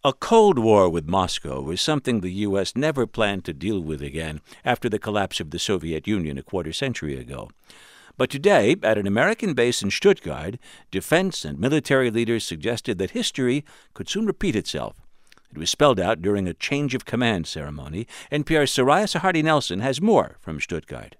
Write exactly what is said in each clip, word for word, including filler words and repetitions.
A Cold War with Moscow was something the U S never planned to deal with again after the collapse of the Soviet Union a quarter century ago. But today, at an American base in Stuttgart, defense and military leaders suggested that history could soon repeat itself. It was spelled out during a change of command ceremony. N P R's Soraya Sarhadi Nelson has more from Stuttgart.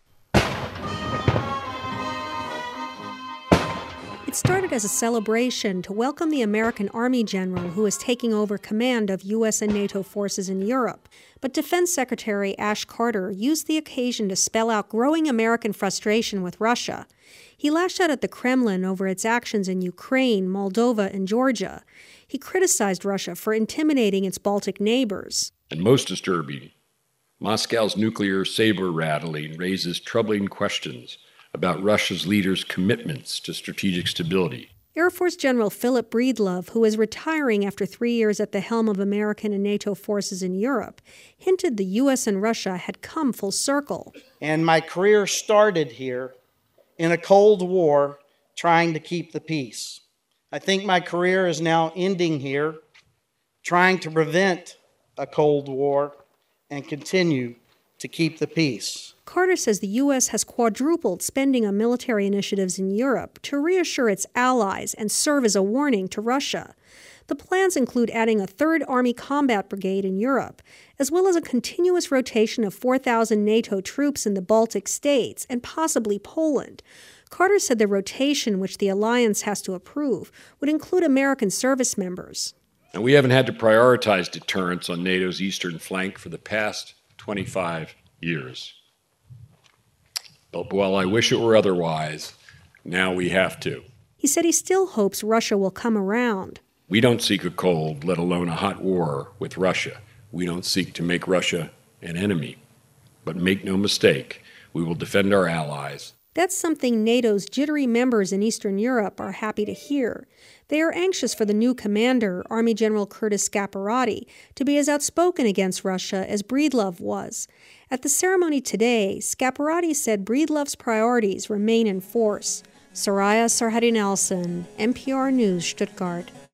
It started as a celebration to welcome the American Army general who is taking over command of U S and NATO forces in Europe. But Defense Secretary Ash Carter used the occasion to spell out growing American frustration with Russia. He lashed out at the Kremlin over its actions in Ukraine, Moldova, and Georgia. He criticized Russia for intimidating its Baltic neighbors. And most disturbing, Moscow's nuclear saber rattling raises troubling questions about Russia's leaders' commitments to strategic stability. Air Force General Philip Breedlove, who is retiring after three years at the helm of American and NATO forces in Europe, hinted the U S and Russia had come full circle. And my career started here in a Cold War trying to keep the peace. I think my career is now ending here trying to prevent a Cold War and continue to keep the peace. Carter says the U S has quadrupled spending on military initiatives in Europe to reassure its allies and serve as a warning to Russia. The plans include adding a third Army combat brigade in Europe, as well as a continuous rotation of four thousand NATO troops in the Baltic states and possibly Poland. Carter said the rotation, which the alliance has to approve, would include American service members. And we haven't had to prioritize deterrence on NATO's eastern flank for the past twenty-five years. But while I wish it were otherwise, now we have to. He said he still hopes Russia will come around. We don't seek a cold, let alone a hot war with Russia. We don't seek to make Russia an enemy. But make no mistake, we will defend our allies. That's something NATO's jittery members in Eastern Europe are happy to hear. They are anxious for the new commander, Army General Curtis Scaparrotti, to be as outspoken against Russia as Breedlove was. At the ceremony today, Scaparrotti said Breedlove's priorities remain in force. Soraya Sarhadi Nelson, N P R News, Stuttgart.